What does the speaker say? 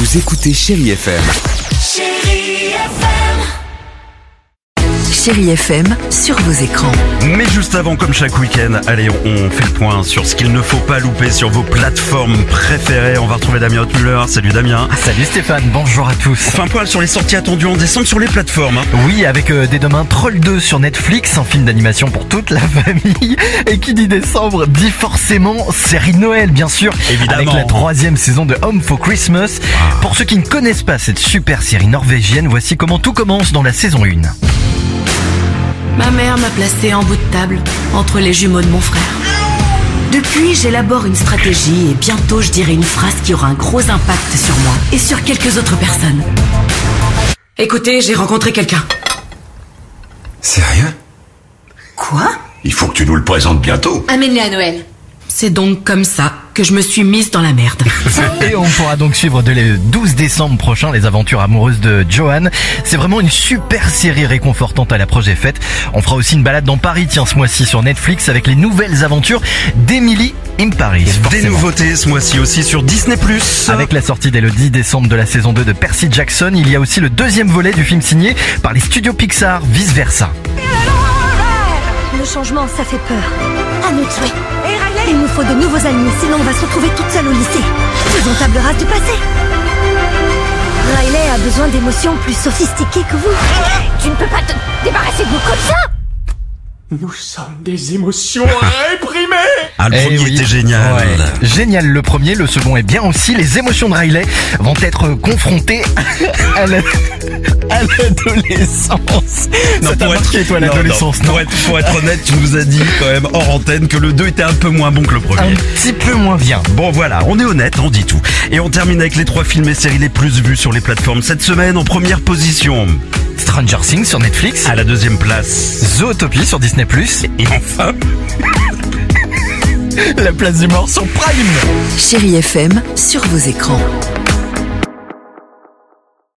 Vous écoutez Chérie FM. Chérie FM. Chérie FM sur vos écrans. Mais juste avant, comme chaque week-end, allez, on fait le point sur ce qu'il ne faut pas louper sur vos plateformes préférées. On va retrouver Damien Hautmuller. Salut Damien. Salut Stéphane, bonjour à tous. On fait un point sur les sorties attendues en décembre sur les plateformes. Oui, avec dès demain Troll 2 sur Netflix, un film d'animation pour toute la famille. Et qui dit décembre dit forcément série de Noël, bien sûr. Évidemment. Avec la 3e saison de Home for Christmas. Pour ceux qui ne connaissent pas cette super série norvégienne, voici comment tout commence dans la saison 1. Ma mère m'a placée en bout de table, entre les jumeaux de mon frère. Depuis, j'élabore une stratégie et bientôt je dirai une phrase qui aura un gros impact sur moi et sur quelques autres personnes. Écoutez, j'ai rencontré quelqu'un. Sérieux? Quoi? Il faut que tu nous le présentes bientôt. Amène-les à Noël. C'est donc comme ça que je me suis mise dans la merde. Et on pourra donc suivre dès le 12 décembre prochain les aventures amoureuses de Johan. C'est vraiment une super série réconfortante à l'approche des fêtes. On fera aussi une balade dans Paris, tiens, ce mois-ci sur Netflix avec les nouvelles aventures d'Emily in Paris. Des Forcément. nouveautés ce mois-ci aussi sur Disney+. Avec la sortie dès le 10 décembre de la saison 2 de Percy Jackson, il y a aussi le deuxième volet du film signé par les studios Pixar, Vice Versa. Le changement, ça fait peur. À nous tuer. Il nous faut de nouveaux amis, sinon on va se retrouver toute seule au lycée. Faisons table rase du passé. Riley a besoin d'émotions plus sophistiquées que vous. Tu ne peux pas te débarrasser de nous comme ça. Nous sommes des émotions réprimées. Ah, le Eh premier oui. était génial. Ouais. Génial le premier, le second est bien aussi. Les émotions de Riley vont être confrontées à l'adolescence. Ça t'a marqué toi l'adolescence, non? Pour être honnête, tu nous as dit quand même hors antenne que le 2 était un peu moins bon que le premier. Un petit peu moins bien. Bon voilà, on est honnête, on dit tout. Et on termine avec les 3 films et séries les plus vus sur les plateformes cette semaine. En première position, Stranger Things sur Netflix. à la deuxième place, Zootopie sur Disney+. et enfin, La place du mort sur Prime. Chérie FM sur vos écrans.